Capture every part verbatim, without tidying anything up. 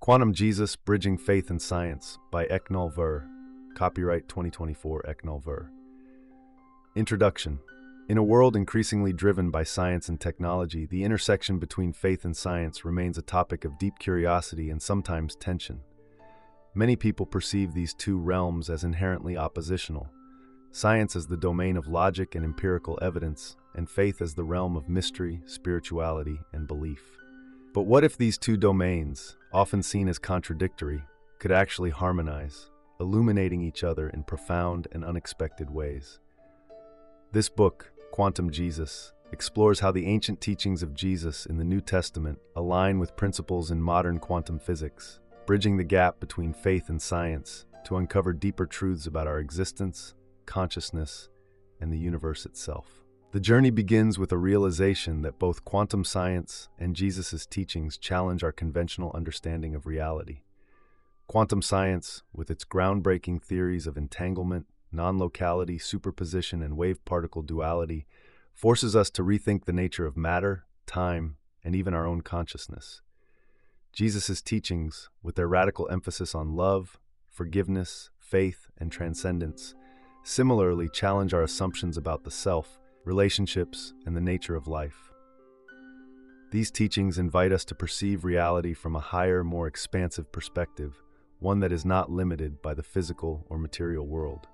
Quantum Jesus, Bridging Faith and Science by Eknal Ver. Copyright twenty twenty-four Eknal Ver. Introduction. In a world increasingly driven by science and technology, the intersection between faith and science remains a topic of deep curiosity and sometimes tension. Many people perceive these two realms as inherently oppositional. Science as the domain of logic and empirical evidence, and faith as the realm of mystery, spirituality, and belief. But what if these two domains, often seen as contradictory, could actually harmonize, illuminating each other in profound and unexpected ways? This book, Quantum Jesus, explores how the ancient teachings of Jesus in the New Testament align with principles in modern quantum physics, bridging the gap between faith and science to uncover deeper truths about our existence, consciousness, and the universe itself. The journey begins with a realization that both quantum science and Jesus' teachings challenge our conventional understanding of reality. Quantum science, with its groundbreaking theories of entanglement, non-locality, superposition, and wave-particle duality, forces us to rethink the nature of matter, time, and even our own consciousness. Jesus' teachings, with their radical emphasis on love, forgiveness, faith, and transcendence, similarly challenge our assumptions about the self, relationships, and the nature of life. These teachings invite us to perceive reality from a higher, more expansive perspective, one that is not limited by the physical or material world.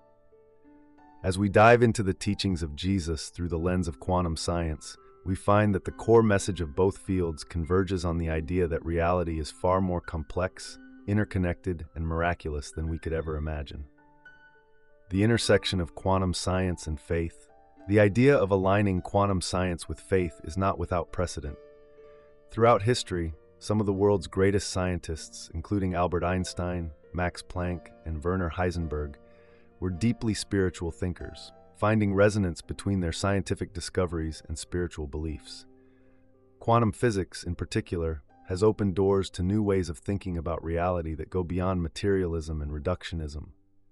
As we dive into the teachings of Jesus through the lens of quantum science, we find that the core message of both fields converges on the idea that reality is far more complex, interconnected, and miraculous than we could ever imagine. The intersection of quantum science and faith. The idea of aligning quantum science with faith is not without precedent. Throughout history, some of the world's greatest scientists, including Albert Einstein, Max Planck, and Werner Heisenberg, were deeply spiritual thinkers, finding resonance between their scientific discoveries and spiritual beliefs. Quantum physics, in particular, has opened doors to new ways of thinking about reality that go beyond materialism and reductionism.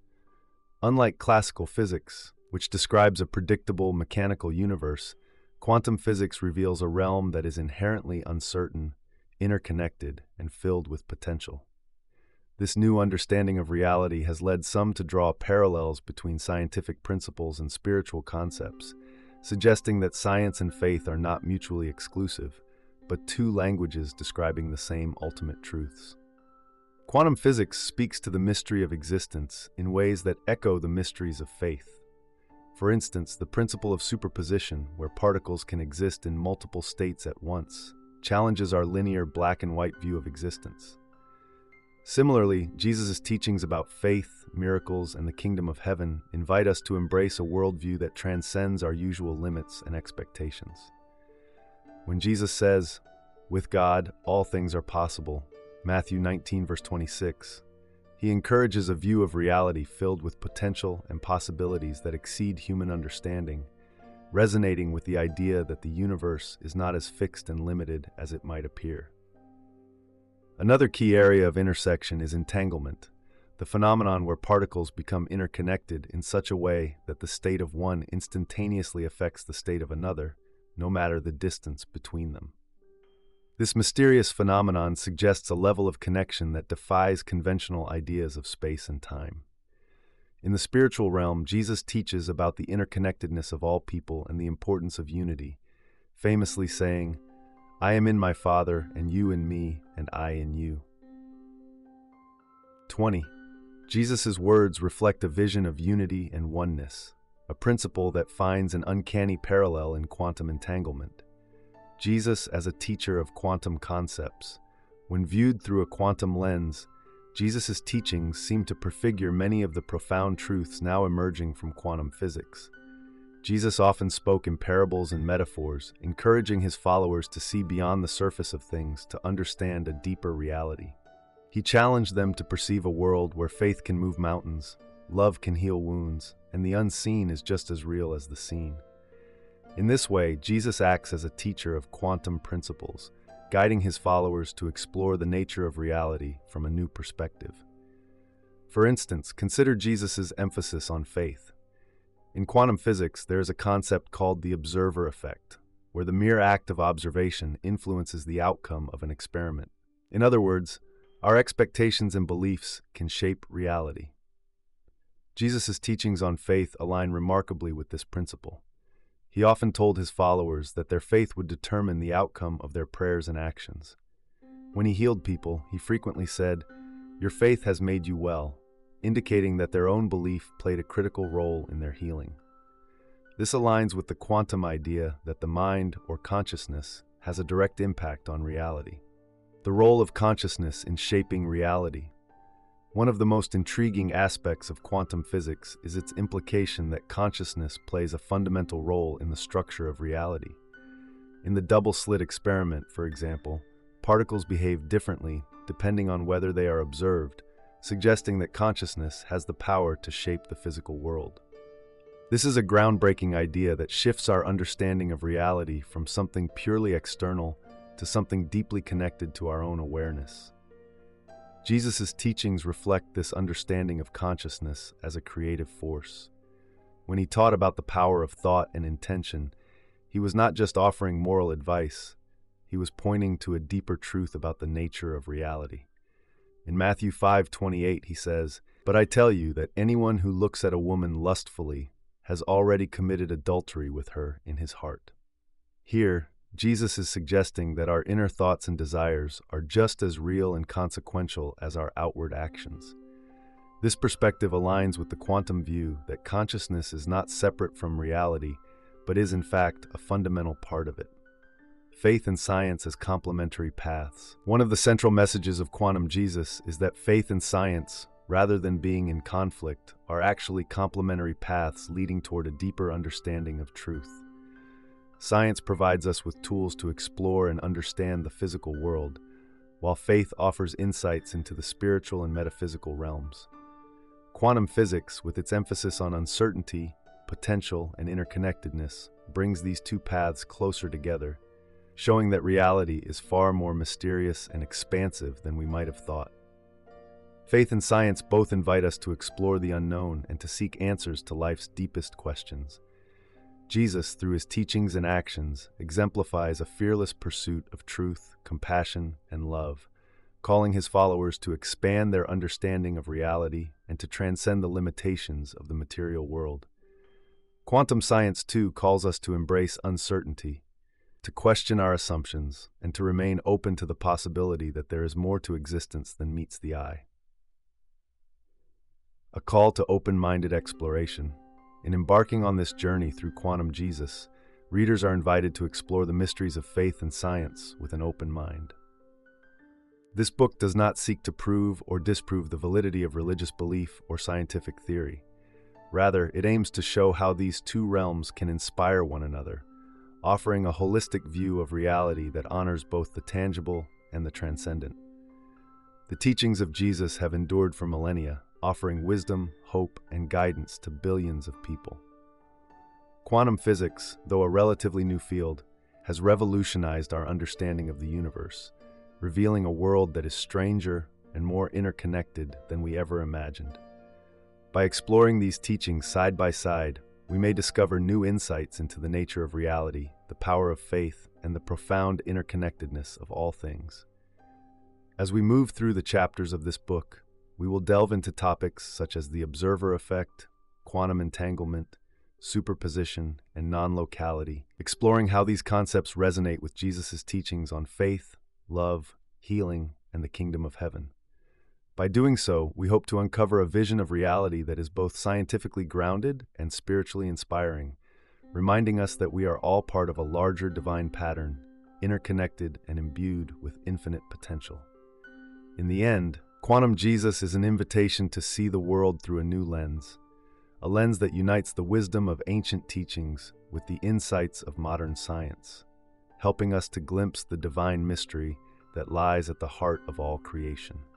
Unlike classical physics, which describes a predictable mechanical universe, quantum physics reveals a realm that is inherently uncertain, interconnected, and filled with potential. This new understanding of reality has led some to draw parallels between scientific principles and spiritual concepts, suggesting that science and faith are not mutually exclusive, but two languages describing the same ultimate truths. Quantum physics speaks to the mystery of existence in ways that echo the mysteries of faith. For instance, the principle of superposition, where particles can exist in multiple states at once, challenges our linear black and white view of existence. Similarly, Jesus' teachings about faith, miracles, and the kingdom of heaven invite us to embrace a worldview that transcends our usual limits and expectations. When Jesus says, "With God, all things are possible," Matthew nineteen, verse twenty-six, he encourages a view of reality filled with potential and possibilities that exceed human understanding, resonating with the idea that the universe is not as fixed and limited as it might appear. Another key area of intersection is entanglement, the phenomenon where particles become interconnected in such a way that the state of one instantaneously affects the state of another, no matter the distance between them. This mysterious phenomenon suggests a level of connection that defies conventional ideas of space and time. In the spiritual realm, Jesus teaches about the interconnectedness of all people and the importance of unity, famously saying, "I am in my Father, and you in me, and I in you." twenty. Jesus' words reflect a vision of unity and oneness, a principle that finds an uncanny parallel in quantum entanglement. Jesus as a teacher of quantum concepts. When viewed through a quantum lens, Jesus' teachings seem to prefigure many of the profound truths now emerging from quantum physics. Jesus often spoke in parables and metaphors, encouraging his followers to see beyond the surface of things to understand a deeper reality. He challenged them to perceive a world where faith can move mountains, love can heal wounds, and the unseen is just as real as the seen. In this way, Jesus acts as a teacher of quantum principles, guiding his followers to explore the nature of reality from a new perspective. For instance, consider Jesus' emphasis on faith. In quantum physics, there is a concept called the observer effect, where the mere act of observation influences the outcome of an experiment. In other words, Our expectations and beliefs can shape reality. Jesus' teachings on faith align remarkably with this principle. He often told his followers that their faith would determine the outcome of their prayers and actions. When he healed people, he frequently said, "Your faith has made you well," indicating that their own belief played a critical role in their healing. This aligns with the quantum idea that the mind, or consciousness, has a direct impact on reality. The role of consciousness in shaping reality. One of the most intriguing aspects of quantum physics is its implication that consciousness plays a fundamental role in the structure of reality. In the double-slit experiment, for example, particles behave differently depending on whether they are observed, suggesting that consciousness has the power to shape the physical world. This is a groundbreaking idea that shifts our understanding of reality from something purely external to something deeply connected to our own awareness. Jesus' teachings reflect this understanding of consciousness as a creative force. When he taught about the power of thought and intention, he was not just offering moral advice, he was pointing to a deeper truth about the nature of reality. In Matthew five twenty-eight, he says, "But I tell you that anyone who looks at a woman lustfully has already committed adultery with her in his heart." Here, Jesus is suggesting that our inner thoughts and desires are just as real and consequential as our outward actions. This perspective aligns with the quantum view that consciousness is not separate from reality, but is in fact a fundamental part of it. Faith and science as complementary paths. One of the central messages of Quantum Jesus is that faith and science, rather than being in conflict, are actually complementary paths leading toward a deeper understanding of truth. Science provides us with tools to explore and understand the physical world, while faith offers insights into the spiritual and metaphysical realms. Quantum physics, with its emphasis on uncertainty, potential, and interconnectedness, brings these two paths closer together, showing that reality is far more mysterious and expansive than we might have thought. Faith and science both invite us to explore the unknown and to seek answers to life's deepest questions. Jesus, through his teachings and actions, exemplifies a fearless pursuit of truth, compassion, and love, calling his followers to expand their understanding of reality and to transcend the limitations of the material world. Quantum science, too, calls us to embrace uncertainty, to question our assumptions, and to remain open to the possibility that there is more to existence than meets the eye. A call to open-minded exploration. In embarking on this journey through Quantum Jesus, readers are invited to explore the mysteries of faith and science with an open mind. This book does not seek to prove or disprove the validity of religious belief or scientific theory. Rather, it aims to show how these two realms can inspire one another, offering a holistic view of reality that honors both the tangible and the transcendent. The teachings of Jesus have endured for millennia, offering wisdom, hope, and guidance to billions of people. Quantum physics, though a relatively new field, has revolutionized our understanding of the universe, revealing a world that is stranger and more interconnected than we ever imagined. By exploring these teachings side by side, we may discover new insights into the nature of reality, the power of faith, and the profound interconnectedness of all things. As we move through the chapters of this book, we will delve into topics such as the observer effect, quantum entanglement, superposition, and non-locality, exploring how these concepts resonate with Jesus' teachings on faith, love, healing, and the kingdom of heaven. By doing so, we hope to uncover a vision of reality that is both scientifically grounded and spiritually inspiring, reminding us that we are all part of a larger divine pattern, interconnected and imbued with infinite potential. In the end, Quantum Jesus is an invitation to see the world through a new lens, a lens that unites the wisdom of ancient teachings with the insights of modern science, helping us to glimpse the divine mystery that lies at the heart of all creation.